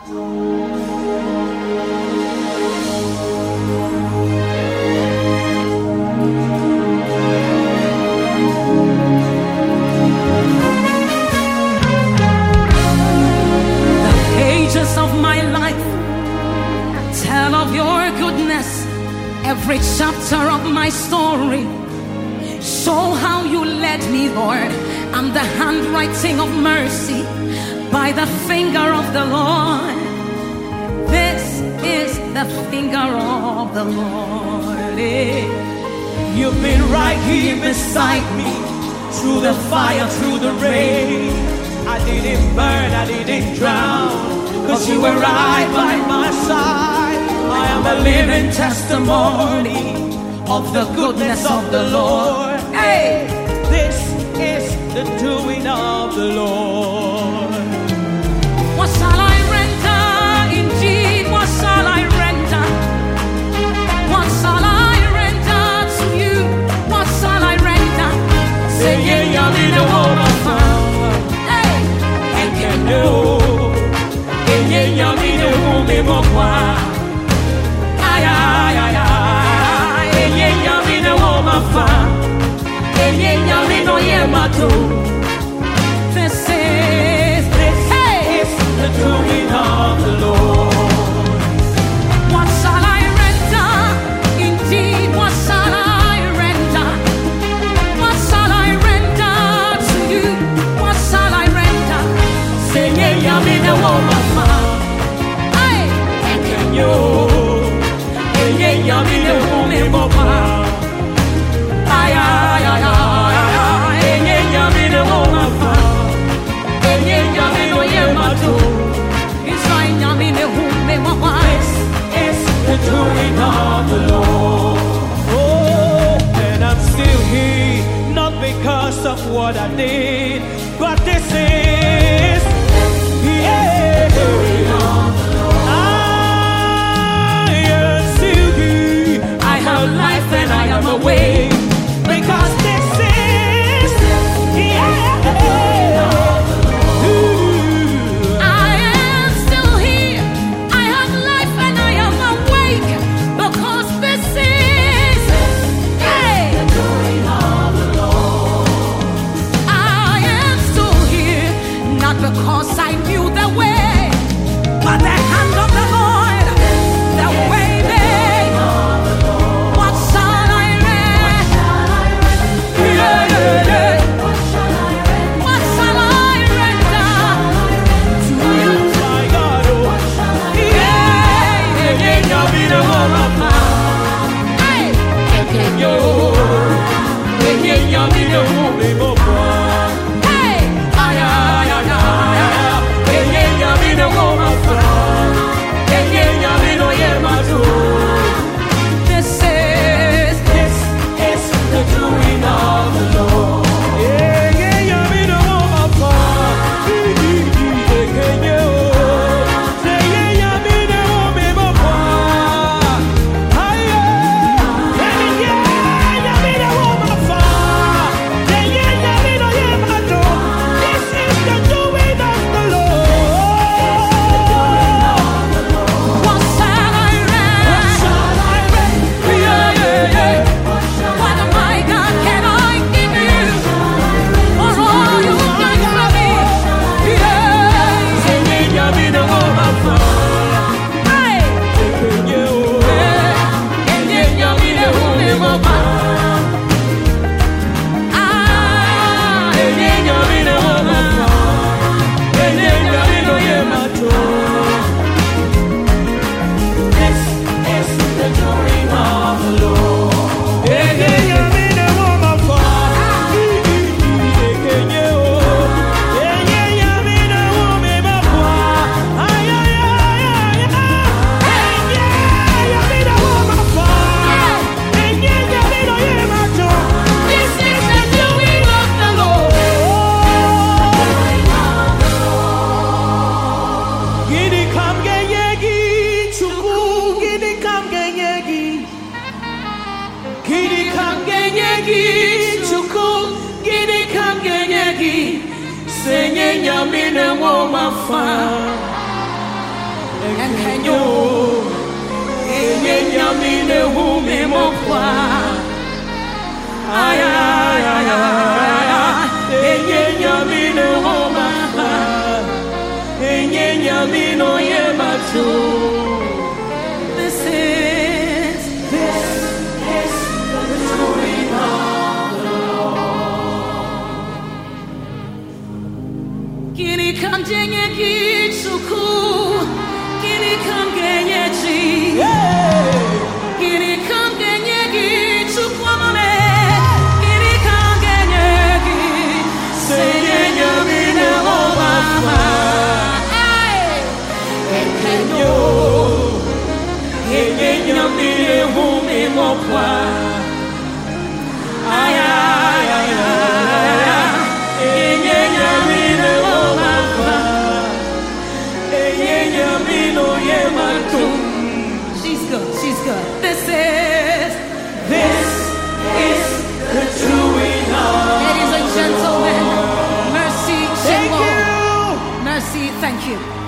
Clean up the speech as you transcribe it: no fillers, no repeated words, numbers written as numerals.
Of my life tell of your goodness, every chapter of my story show how you led me, Lord. I'm the handwriting of mercy by the finger of the Lord. This is the finger of the Lord. You've been right here beside me, through the fire, through the rain. I didn't burn, I didn't drown, 'cause you were right by my side. I am a living testimony of the goodness of the Lord. Hey, this is the doing of the Lord. What shall I render? Indeed, what shall I render? What shall I render to you? What shall I render? Say, yeah, I'm in the woman found. Hey, and you know. Ay, ay, ay, ay. This is the doing of the Lord. What shall I render? Indeed, what shall I render? What shall I render to you? What shall I render? Say, yeah, I'm in a woman found. Yo, yeah, I'm in a woman found. Ay, ay, ay, ay, ay. Yeah, I'm in a woman found. Yeah, I'm in a woman too. It's like I'm in a woman found. It's the doing of the Lord. Oh, and I'm still here, not because of what I did, but this is, yeah, the doing of the Lord. I am still here, I have life and I am awake, because this is, yeah. Because I knew the way, but the hand of the Lord, the way made. What shall I render? Yeah, yeah, yeah. What shall I render to you? My God, oh. Yeah, yeah, yeah. You'll be the woman. Hey, Yo, you'll be the woman. enkenyo enyenyamine hume mokwa ay ay ay ay enyenyamine homa enyenyamino yematu. This is the doing of the Lord. Kini kamjenye kichuku, kini kamgenye chi, kini kamgenye kichuku amale, kini kamgenye ki, senye mine obama, enkenyo, enkenyo mine humi mokwa. Ay, ay, ay, ay, enyenyamine omapa, enyenyamino yemantum. She's good, she's good. This is the doing of. Ladies and gentlemen, Mercy Chinwo. Mercy, thank you.